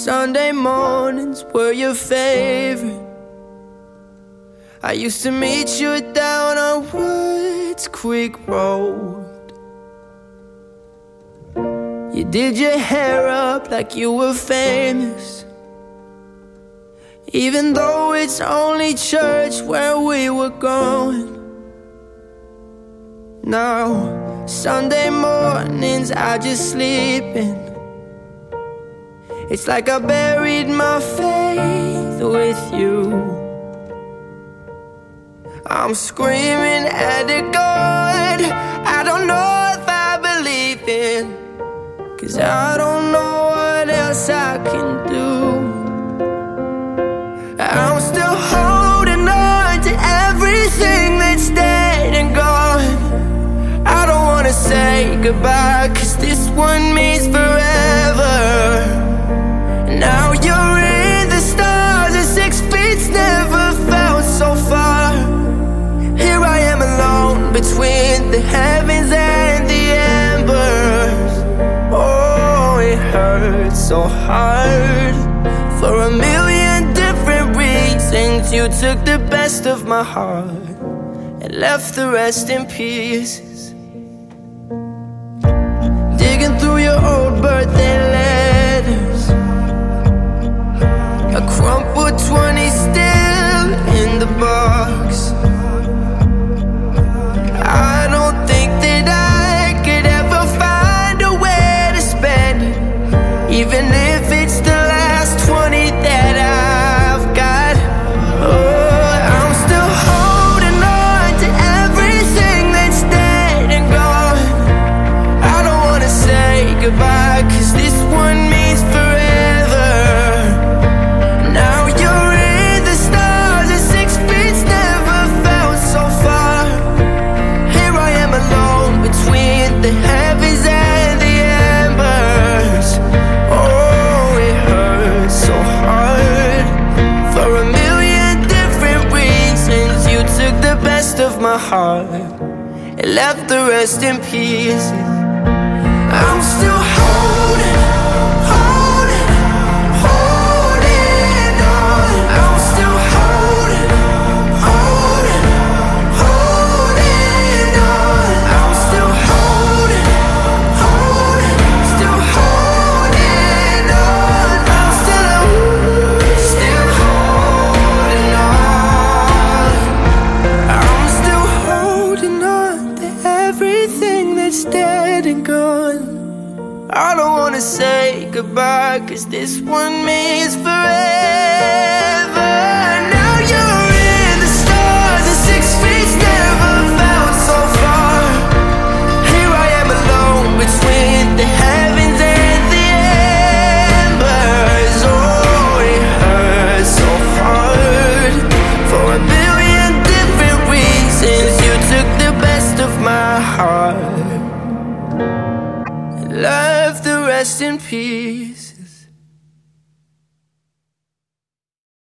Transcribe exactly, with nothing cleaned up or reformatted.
Sunday mornings were your favorite. I used to meet you down on Woods Creek Road. You did your hair up like you were famous, even though it's only church where we were going. Now, Sunday mornings I just sleep in. It's like I buried my faith with you. I'm screaming at the God I don't know if I believe in, 'cause I don't know what else I can do. I'm still holding on to everything that's dead and gone. I don't wanna say goodbye, 'cause this one means forever. Now you're in the stars and six feet's never felt so far. Here I am alone between the heavens and the embers. Oh, it hurts so hard. For a million different reasons, you took the best of my heart and left the rest in pieces. Digging through your old birthday letters, a crumpled twenty still in the box. I don't think that I could ever find a way to spend it, even if it's the last twenty that I've got. Oh, I'm still holding on to everything that's dead and gone. I don't wanna say goodbye, 'cause this one means forever. Now you're in the stars and six feet's never felt so far. Here I am alone between the heavens and the embers. Oh, it hurts so hard. For a million different reasons, you took the best of my heart and left the rest in pieces. I'm still holding, holding, holding on. I'm still holding, holding, holding on. I'm still holding, holding, still holding on. I'm still, still holding on. I'm still holding on to everything that's dead and gone. I don't wanna say goodbye, 'cause this one means forever. Now you're in the stars and six feet's never felt so far. Here I am alone between the heavens and the embers. Oh, it hurts so hard. For a billion different reasons, you took the best of my heart, left the rest in peace.